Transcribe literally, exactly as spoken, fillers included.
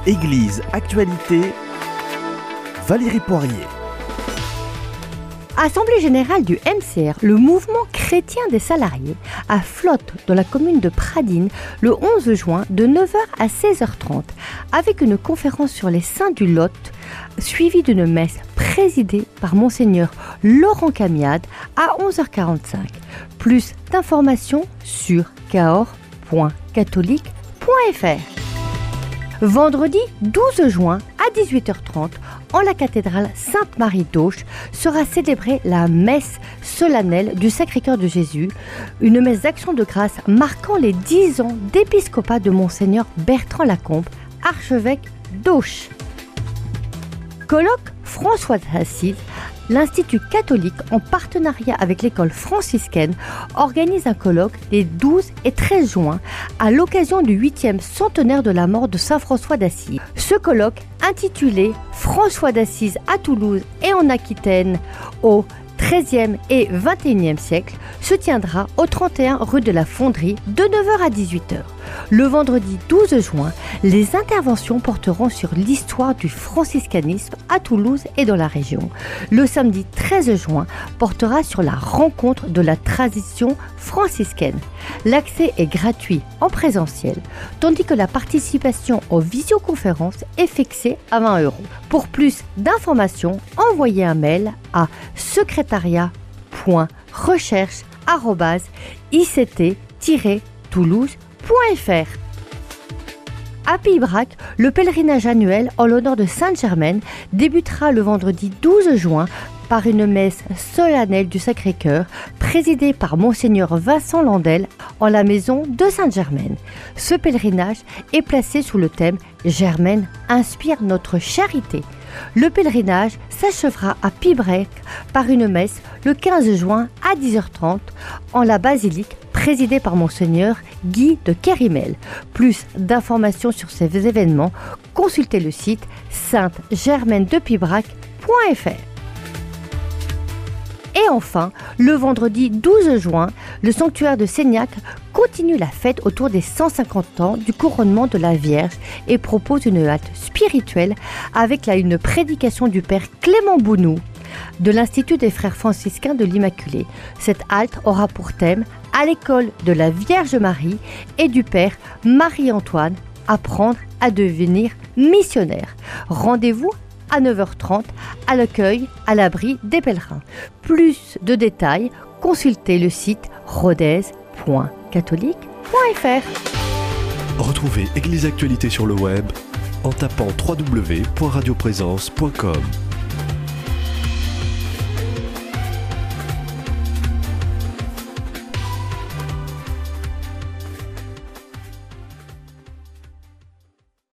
Église Actualité, Valérie Poirier. Assemblée générale du M C R, le mouvement chrétien des salariés, à Flotte, dans la commune de Pradines, le onze juin, de neuf heures à seize heures trente, avec une conférence sur les saints du Lot, suivie d'une messe présidée par Monseigneur Laurent Camiade à onze heures quarante-cinq. Plus d'informations sur cahors point catholique point f r. Vendredi douze juin à dix-huit heures trente, en la cathédrale Sainte-Marie d'Auch, sera célébrée la messe solennelle du Sacré-Cœur de Jésus, une messe d'action de grâce marquant les dix ans d'épiscopat de Monseigneur Bertrand Lacombe, archevêque d'Auch. Colloque François d'Assise, l'Institut catholique, en partenariat avec l'école franciscaine, organise un colloque les douze et treize juin à l'occasion du huitième centenaire de la mort de saint François d'Assise. Ce colloque, intitulé « François d'Assise à Toulouse et en Aquitaine au treizième et vingt et unième siècle », se tiendra au trente et un rue de la Fonderie de neuf heures à dix-huit heures. Le vendredi douze juin, les interventions porteront sur l'histoire du franciscanisme à Toulouse et dans la région. Le samedi treize juin portera sur la rencontre de la tradition franciscaine. L'accès est gratuit en présentiel, tandis que la participation aux visioconférences est fixée à vingt euros. Pour plus d'informations, envoyez un mail à secrétariat point recherche arobase i c t tiret toulouse point f r. À Pibrac, le pèlerinage annuel en l'honneur de Sainte-Germaine débutera le vendredi douze juin par une messe solennelle du Sacré-Cœur présidée par Monseigneur Vincent Landel en la maison de Sainte-Germaine. Ce pèlerinage est placé sous le thème « Germaine inspire notre charité ». Le pèlerinage s'achèvera à Pibrac par une messe le quinze juin à dix heures trente en la basilique présidée par Monseigneur Guy de Kérimel. Plus d'informations sur ces événements, consultez le site sainte germaine de pibrac point f r. Et enfin, le vendredi douze juin, le sanctuaire de Seignac continue la fête autour des cent cinquante ans du couronnement de la Vierge et propose une halte spirituelle avec là une prédication du père Clément Bounou de l'Institut des frères franciscains de l'Immaculée. Cette halte aura pour thème « À l'école de la Vierge Marie » et du père Marie-Antoine, apprendre à devenir missionnaire. Rendez-vous à neuf heures trente à l'accueil à l'abri des pèlerins. Plus de détails, consultez le site rodez point catholique point f r. Retrouvez Église Actualité sur le web en tapant w w w point radioprésence point com.